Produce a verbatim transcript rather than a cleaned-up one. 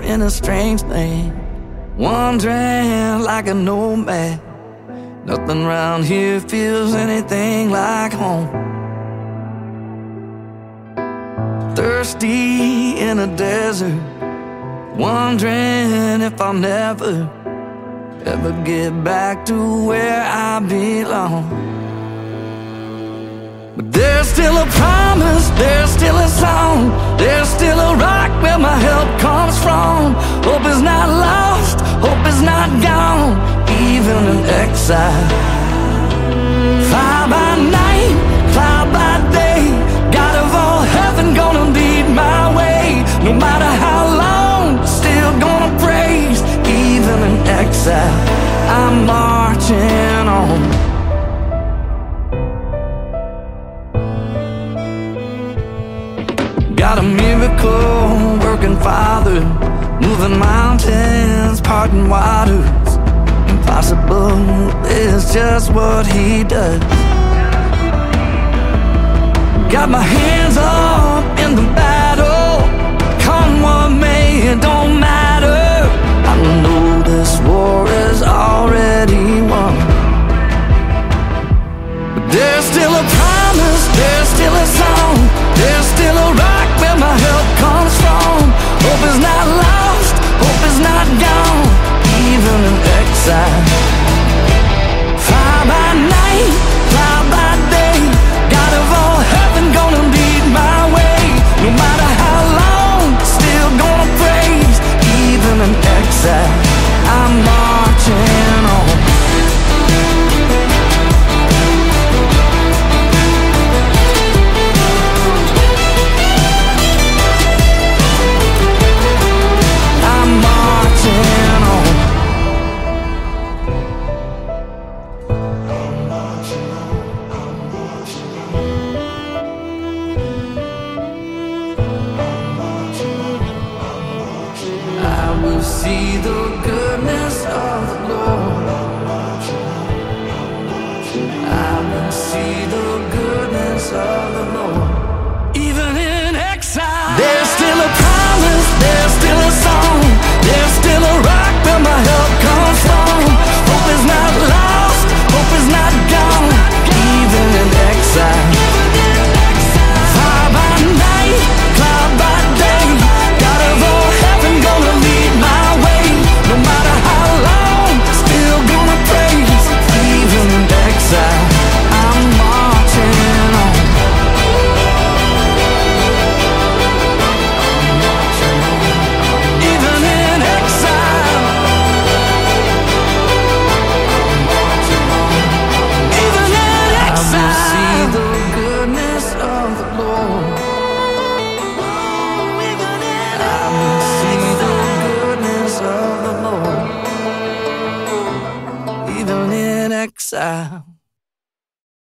in a strange land, wandering like a nomad. Nothing around here feels anything like home. Thirsty in a desert, wondering if I'll never ever get back to where I belong. But there's still a promise, there's still a song, there's still a rock where my help comes from. Hope is not lost, hope is not gone, even in exile. Fly by night, cloud by day, God of all heaven gonna lead my way. No matter how long, still gonna praise, even in exile. I'm marching on. Got a miracle working Father, moving mountains, parting waters. Impossible is just what He does. Got my hands up in the battle, come what may, it don't matter. I know this war is already won. But there's still a promise, there's still a song, there's still a rock where my help comes from. Hope is not lost, hope is not gone, even in exile. Fly by night, fly by day, God of all heaven gonna lead my way. No matter how long, still gonna praise, even in exile. I'm marching on. See the goodness of the Lord. I will see the goodness of the